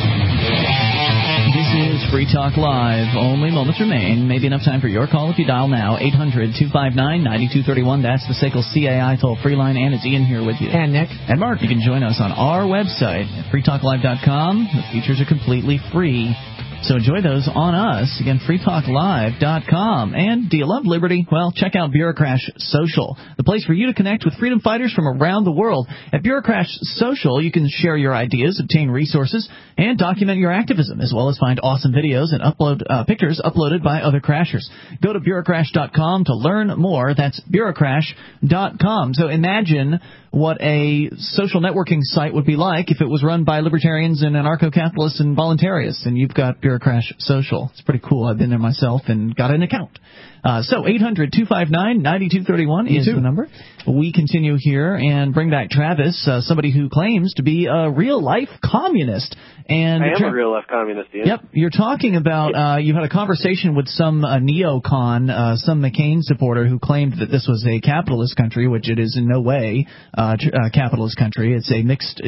This is Free Talk Live. Only moments remain. Maybe enough time for your call if you dial now. 800-259-9231. That's the SACL CAI toll-free line, and it's Ian here with you. And Nick. And Mark. You can join us on our website at freetalklive.com. The features are completely free, so enjoy those on us. Again, freetalklive.com. And do you love liberty? Well, check out Bureaucrash Social, the place for you to connect with freedom fighters from around the world. At Bureaucrash Social, you can share your ideas, obtain resources, and document your activism, as well as find awesome videos and upload pictures uploaded by other crashers. Go to bureaucrash.com to learn more. That's bureaucrash.com. So imagine what a social networking site would be like if it was run by libertarians and anarcho-capitalists and voluntarists, and you've got Bureaucrash Social. It's pretty cool. I've been there myself and got an account. So 800-259-9231 is the number. We continue here and bring back Travis, somebody who claims to be a real-life communist. And I am a real-life communist, Ian. Yep. You're talking about you had a conversation with some neocon, some McCain supporter who claimed that this was a capitalist country, which it is in no way a capitalist country. It's a mixed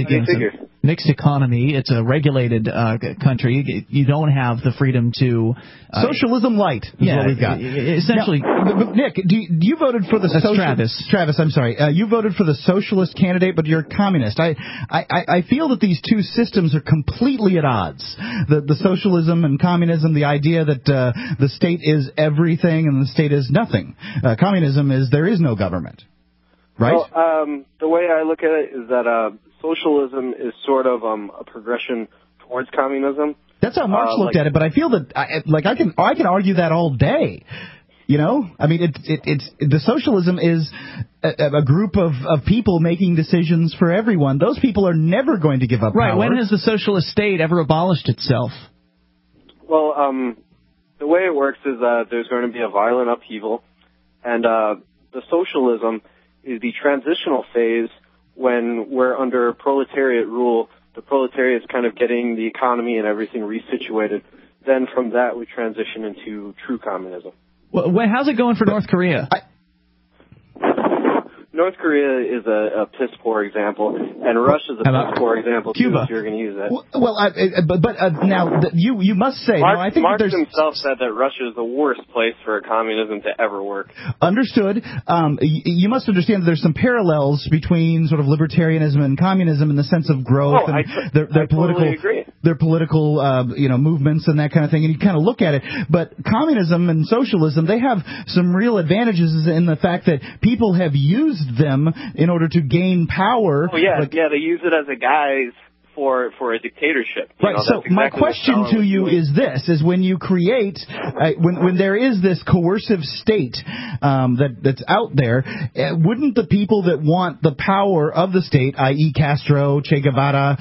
economy. It's a regulated country. You don't have the freedom to... Socialism light is what we've got. Essentially. Now, Nick, you voted for the Travis, I'm sorry. You voted for the socialist candidate, but you're a communist. I feel that these two systems are completely at odds. The socialism and communism, the idea that the state is everything and the state is nothing. Communism is there is no government. Right? Well, the way I look at it is that socialism is sort of a progression towards communism. That's how Marx looked at it, but I feel that I can argue that all day. You know, I mean, it's the socialism is a group of people making decisions for everyone. Those people are never going to give up power. When has the socialist state ever abolished itself? Well, the way it works is there's going to be a violent upheaval, and the socialism is the transitional phase when we're under proletariat rule. The proletariat's kind of getting the economy and everything resituated. Then from that, we transition into true communism. Well, how's it going for North Korea? North Korea is a piss poor example, and Russia's a piss poor example too. If you're going to use it. Now you must say. I think Marx himself said that Russia is the worst place for communism to ever work. Understood. You must understand that there's some parallels between sort of libertarianism and communism in the sense of growth and their political, totally agree. Their political movements and that kind of thing. And you kind of look at it, but communism and socialism, they have some real advantages in the fact that people have used them in order to gain power. Oh yeah, they use it as a guise for a dictatorship. Right. So exactly my question to you is this: is when you create, when there is this coercive state that's out there, wouldn't the people that want the power of the state, i.e., Castro, Che Guevara,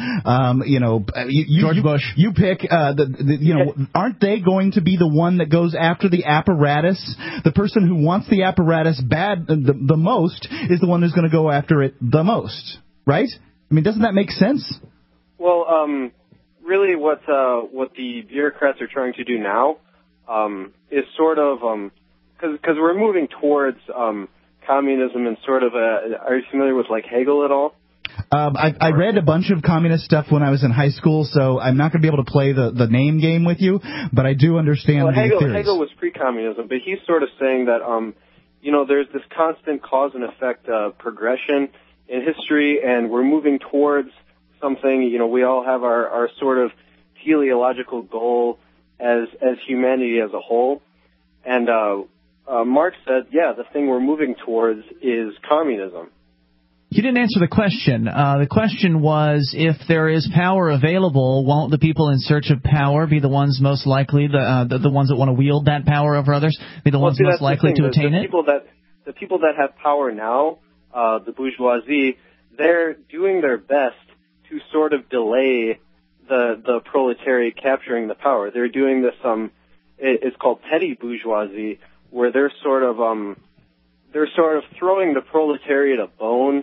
George Bush, you pick, aren't they going to be the one that goes after the apparatus? The person who wants the apparatus the most is the one who's going to go after it the most, right? I mean, doesn't that make sense? Well, really what the bureaucrats are trying to do now is sort of, because we're moving towards communism and sort of are you familiar with, like, Hegel at all? I read a bunch of communist stuff when I was in high school, so I'm not going to be able to play the name game with you, but I do understand the theories. Hegel was pre-communism, but he's sort of saying that, there's this constant cause and effect progression in history, and we're moving towards something, we all have our sort of teleological goal as humanity as a whole. And Marx said, the thing we're moving towards is communism. You didn't answer the question. The question was, if there is power available, won't the people in search of power be the ones most likely, the ones that want to wield that power over others, be the ones most likely to attain it? The people that have power now, the bourgeoisie, they're doing their best to sort of delay the proletariat capturing the power. They're doing this, it's called petty bourgeoisie, where they're sort of throwing the proletariat a bone,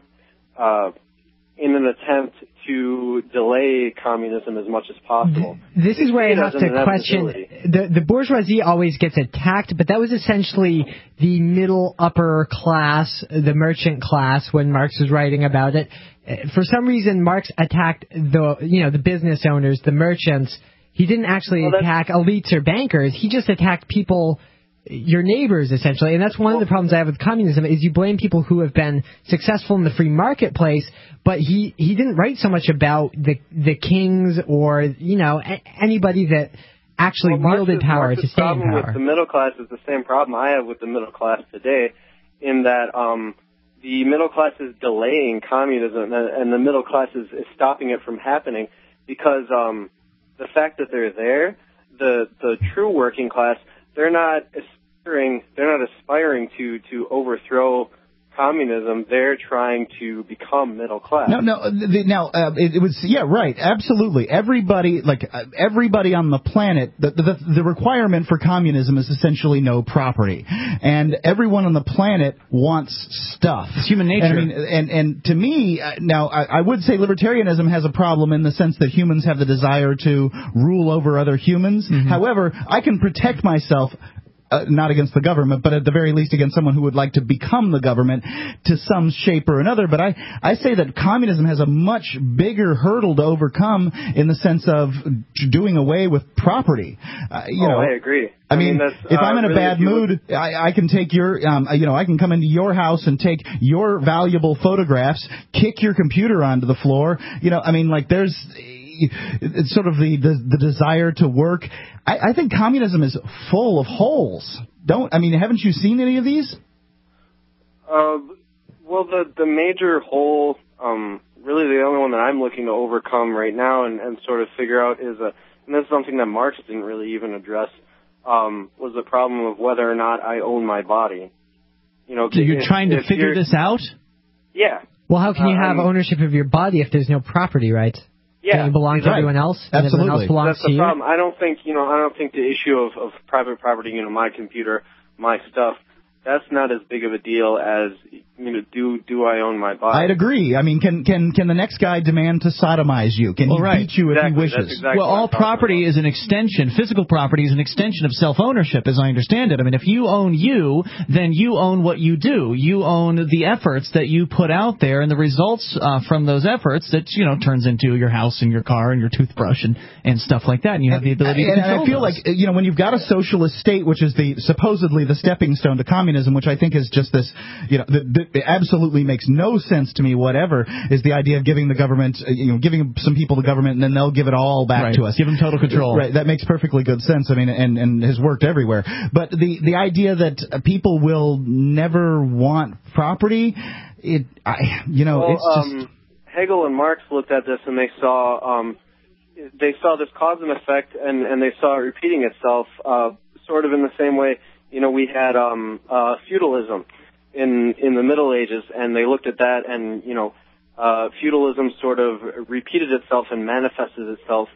in an attempt to delay communism as much as possible. This is where I have to question, the bourgeoisie always gets attacked, but that was essentially the middle upper class, the merchant class, when Marx was writing about it. For some reason, Marx attacked the business owners, the merchants. He didn't actually attack elites or bankers. He just attacked people, your neighbors, essentially. And that's one of the problems I have with communism, is you blame people who have been successful in the free marketplace, but he didn't write so much about the kings or, anybody that actually wielded power to stay in power. The problem with the middle class is the same problem I have with the middle class today, in that the middle class is delaying communism, and the middle class is stopping it from happening, because the fact that they're there, the true working class, they're not aspiring to overthrow communism. They're trying to become middle class. It was right, absolutely. Everybody on the planet, the requirement for communism is essentially no property, and everyone on the planet wants stuff. It's human nature. And to me, I would say libertarianism has a problem in the sense that humans have the desire to rule over other humans. Mm-hmm. However, I can protect myself. Not against the government, but at the very least against someone who would like to become the government to some shape or another. But I say that communism has a much bigger hurdle to overcome in the sense of doing away with property. I agree. I mean, if I'm in a bad mood, I can take I can come into your house and take your valuable photographs, kick your computer onto the floor. There's... It's sort of the desire to work. I think communism is full of holes. Haven't you seen any of these? Well, the major hole, really the only one that I'm looking to overcome right now and sort of figure out is and that's something that Marx didn't really even address, was the problem of whether or not I own my body. You're trying to figure this out? Yeah. Well, how can you have ownership of your body if there's no property rights? Yeah, can you belong to everyone else? And absolutely. Everyone else belongs That's to the you? problem. I don't think the issue of private property, my computer, my stuff, that's not as big of a deal as do I own my body? I'd agree. I mean, can the next guy demand to sodomize you? Can he beat you if he wishes? Exactly well, all property is an extension. Physical property is an extension of self-ownership, as I understand it. I mean, if you own you, then you own what you do. You own the efforts that you put out there, and the results from those efforts that turns into your house and your car and your toothbrush and stuff like that. And you have the ability to control I feel those. like when you've got a socialist state, which is supposedly the stepping stone to communism, which I think is just this, it absolutely makes no sense to me whatever, is the idea of giving the government, giving some people the government and then they'll give it all back to us. Give them total control. Right. That makes perfectly good sense. I mean, and has worked everywhere. But the idea that people will never want property, it's just... Hegel and Marx looked at this and they saw this cause and effect and they saw it repeating itself, sort of in the same way, we had feudalism in the Middle Ages, and they looked at that, and feudalism sort of repeated itself and manifested itself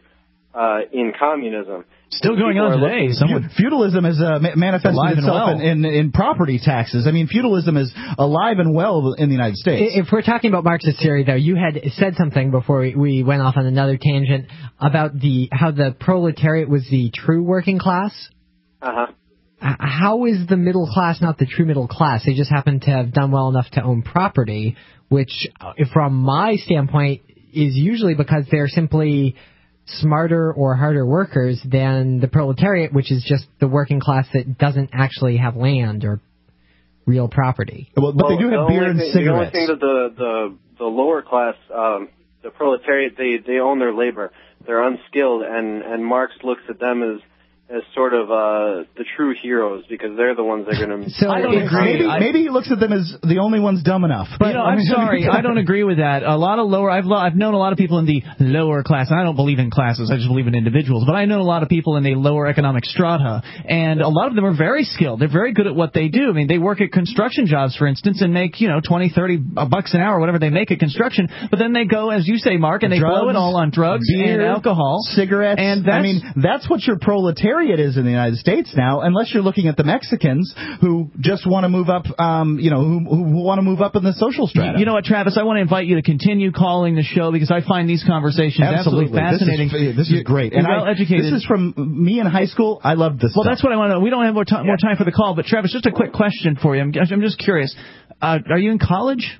in communism. Still going on today. Feudalism has manifested itself in property taxes. I mean, feudalism is alive and well in the United States. If we're talking about Marxist theory, though, you had said something before we went off on another tangent about how the proletariat was the true working class. Uh-huh. How is the middle class not the true middle class? They just happen to have done well enough to own property, which, from my standpoint, is usually because they're simply smarter or harder workers than the proletariat, which is just the working class that doesn't actually have land or real property. But they do have beer and cigarettes. The only thing that the lower class, the proletariat, they own their labor. They're unskilled, and Marx looks at them as sort of the true heroes because they're the ones that are going to... So I don't agree. Maybe he looks at them as the only ones dumb enough. But I'm sorry, I don't agree with that. A lot of I've known a lot of people in the lower class, and I don't believe in classes, I just believe in individuals, but I know a lot of people in the lower economic strata, and a lot of them are very skilled. They're very good at what they do. I mean, they work at construction jobs, for instance, and make, $20-30 bucks an hour, whatever they make at construction, but then they go, as you say, Mark, and they blow it all on drugs, beer, and alcohol. Cigarettes. And that's what your proletariat is in the United States now, unless you're looking at the Mexicans who just want to move up, who want to move up in the social strata. You know what, Travis? I want to invite you to continue calling the show because I find these conversations absolutely fascinating. This is great. You're well educated. This is from me in high school. I love this. Well, that's what I want to know. We don't have more time for the call, but Travis, just a quick question for you. I'm just curious. Are you in college?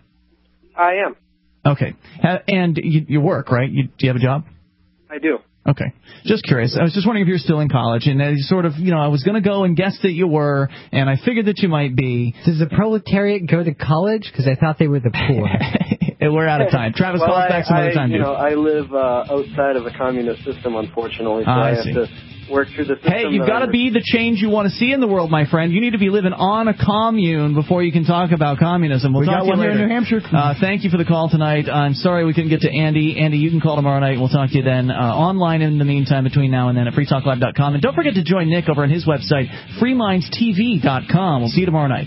I am. Okay. And you work, right? Do you have a job? I do. Okay. Just curious. I was just wondering if you're still in college. And sort of, I was going to go and guess that you were, and I figured that you might be. Does the proletariat go to college? Because I thought they were the poor. We're out of time. Travis, call us back some other time, dude. I live outside of a communist system, unfortunately, so I have to work through the system. Hey, you've got to be the change you want to see in the world, my friend. You need to be living on a commune before you can talk about communism. We'll talk to you later. Here in New Hampshire. Thank you for the call tonight. I'm sorry we couldn't get to Andy. Andy, you can call tomorrow night. We'll talk to you then online in the meantime between now and then at freetalklive.com. And don't forget to join Nick over on his website, freemindstv.com. We'll see you tomorrow night.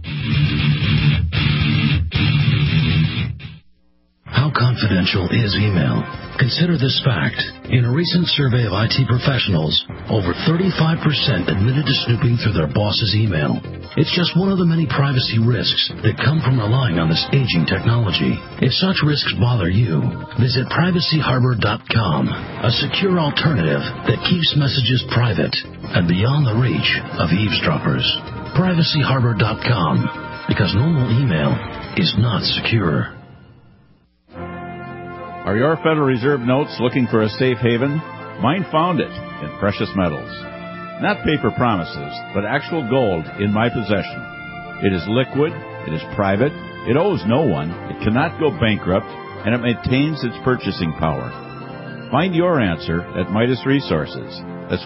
How confidential is email? Consider this fact. In a recent survey of IT professionals, over 35% admitted to snooping through their boss's email. It's just one of the many privacy risks that come from relying on this aging technology. If such risks bother you, visit privacyharbor.com, a secure alternative that keeps messages private and beyond the reach of eavesdroppers. Privacyharbor.com, because normal email is not secure. Are your Federal Reserve notes looking for a safe haven? Mine found it in precious metals. Not paper promises, but actual gold in my possession. It is liquid, it is private, it owes no one, it cannot go bankrupt, and it maintains its purchasing power. Find your answer at Midas Resources. That's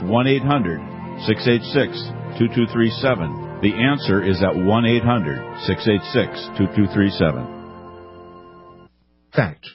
1-800-686-2237. The answer is at 1-800-686-2237. Fact.